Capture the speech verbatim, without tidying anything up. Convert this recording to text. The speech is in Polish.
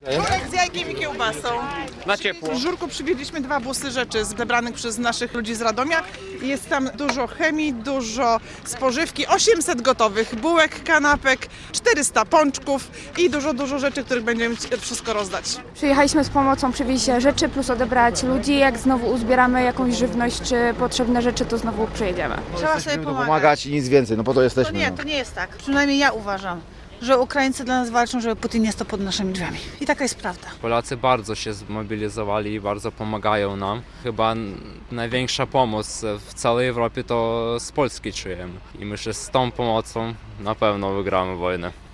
Żurek z jajkiem i kiełbasą. Na ciepło. W Żurku przywieźliśmy dwa busy rzeczy zebranych przez naszych ludzi z Radomia. Jest tam dużo chemii, dużo spożywki, osiemset gotowych bułek, kanapek, czterysta pączków i dużo, dużo rzeczy, których będziemy wszystko rozdać. Przyjechaliśmy z pomocą przywieźć rzeczy plus odebrać ludzi. Jak znowu uzbieramy jakąś żywność czy potrzebne rzeczy, to znowu przyjedziemy. Trzeba sobie pomagać. pomagać i nic więcej, no po to To jesteśmy. nie, no. to nie jest tak. Przynajmniej ja uważam, że Ukraińcy dla nas walczą, żeby Putin nie stał pod naszymi drzwiami. I taka jest prawda. Polacy bardzo się zmobilizowali i bardzo pomagają nam. Chyba największa pomoc w całej Europie to z Polski czujemy. I myślę, że z tą pomocą na pewno wygramy wojnę.